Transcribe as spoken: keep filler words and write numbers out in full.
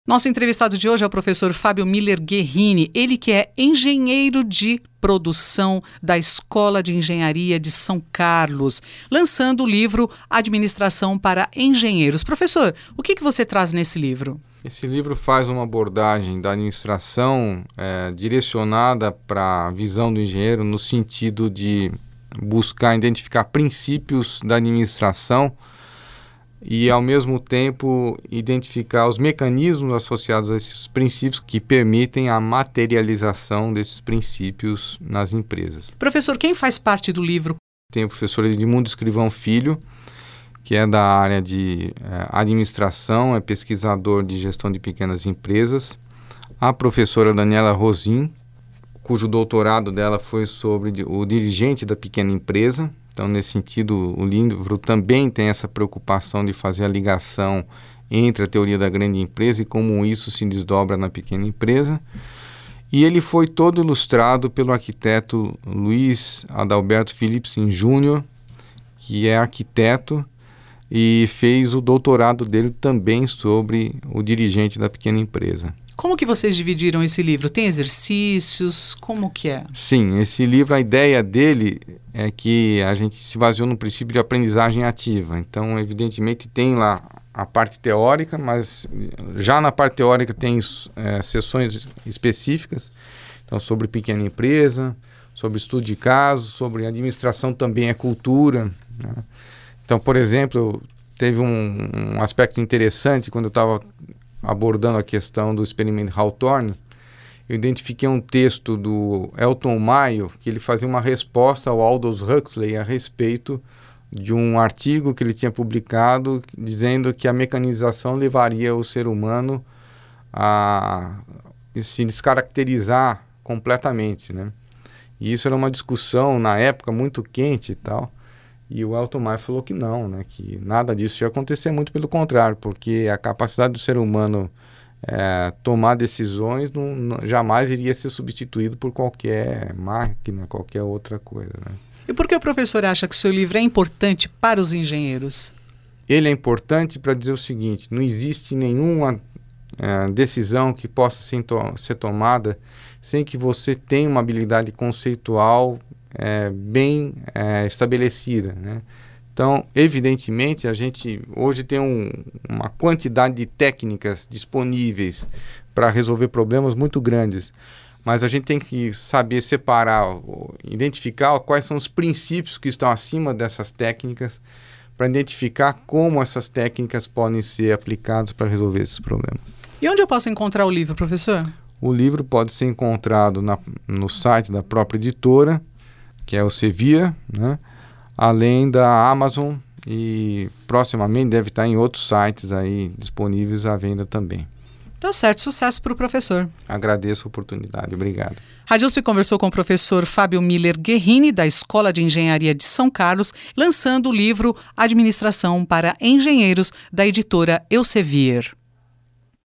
Nosso entrevistado de hoje é o professor Fábio Miller Guerrini, ele que é engenheiro de produção da Escola de Engenharia de São Carlos, lançando o livro Administração para Engenheiros. Professor, o que, que você traz nesse livro? Esse livro faz uma abordagem da administração é, direcionada para a visão do engenheiro no sentido de buscar identificar princípios da administração e, ao mesmo tempo, identificar os mecanismos associados a esses princípios que permitem a materialização desses princípios nas empresas. Professor, quem faz parte do livro? Tem o professor Edmundo Escrivão Filho, que é da área de eh, administração, é pesquisador de gestão de pequenas empresas. A professora Daniela Rosim, cujo doutorado dela foi sobre o dirigente da pequena empresa. Então, nesse sentido, o livro também tem essa preocupação de fazer a ligação entre a teoria da grande empresa e como isso se desdobra na pequena empresa. E ele foi todo ilustrado pelo arquiteto Luiz Adalberto Philipsen Júnior, que é arquiteto e fez o doutorado dele também sobre o dirigente da pequena empresa. Como que vocês dividiram esse livro? Tem exercícios? Como que é? Sim, esse livro, a ideia dele é que a gente se baseou no princípio de aprendizagem ativa. Então, evidentemente, tem lá a parte teórica, mas já na parte teórica tem é, sessões específicas, então sobre pequena empresa, sobre estudo de casos, sobre administração também é cultura, né? Então, por exemplo, teve um, um aspecto interessante quando eu estava abordando a questão do experimento Hawthorne. Eu identifiquei um texto do Elton Mayo, que ele fazia uma resposta ao Aldous Huxley a respeito de um artigo que ele tinha publicado dizendo que a mecanização levaria o ser humano a se descaracterizar completamente, né? E isso era uma discussão na época muito quente e tal. E o Elton Mayo falou que não, né, que nada disso ia acontecer, muito pelo contrário, porque a capacidade do ser humano é, tomar decisões não, não, jamais iria ser substituído por qualquer máquina, qualquer outra coisa, né? E por que o professor acha que o seu livro é importante para os engenheiros? Ele é importante para dizer o seguinte: não existe nenhuma é, decisão que possa ser, to- ser tomada sem que você tenha uma habilidade conceitual É, bem é, estabelecida, né? Então, evidentemente, a gente hoje tem um, uma quantidade de técnicas disponíveis para resolver problemas muito grandes, mas a gente tem que saber separar, identificar quais são os princípios que estão acima dessas técnicas para identificar como essas técnicas podem ser aplicadas para resolver esses problemas. E onde eu posso encontrar o livro, professor? O livro pode ser encontrado na, no site da própria editora, que é o Elsevier, né? Além da Amazon, e proximamente deve estar em outros sites aí disponíveis à venda também. Tá certo, sucesso para o professor. Agradeço a oportunidade, obrigado. Rádio U S P conversou com o professor Fábio Miller Guerrini, da Escola de Engenharia de São Carlos, lançando o livro Administração para Engenheiros, da editora Elsevier.